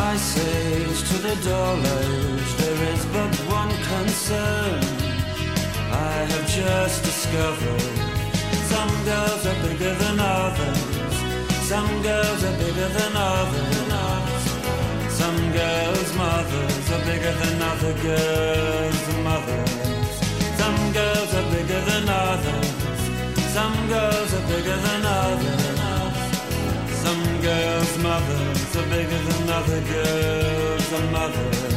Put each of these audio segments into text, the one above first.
Ice age to the dull age, there is but one concern I have just discovered. Some girls are bigger than others. Some girls are bigger than others. Some girls' mothers are bigger than other girls' mothers. Some girls are bigger than others. Some girls are bigger than others. Some girls' mothers are bigger than other girls' mothers.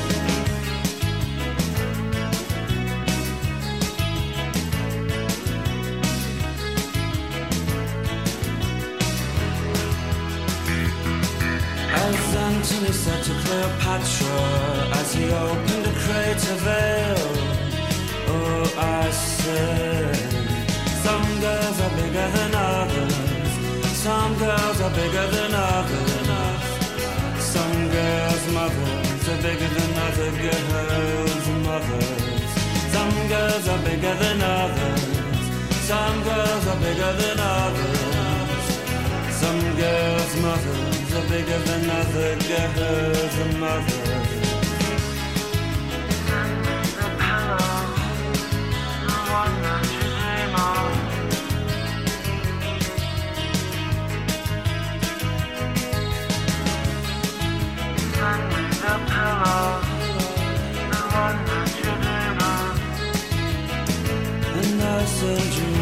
As Antony said to Cleopatra as he opened a crater veil, oh, I said, some girls are bigger than others. Some girls are bigger than others. Some girls' mothers are bigger than other girls' mothers. Some girls are bigger than others. Some girls are bigger than others. Some girls' mothers are bigger than other girls' mothers. The pillow, the one that you dream of. Send me the pillow, the one that you dream of. And I send you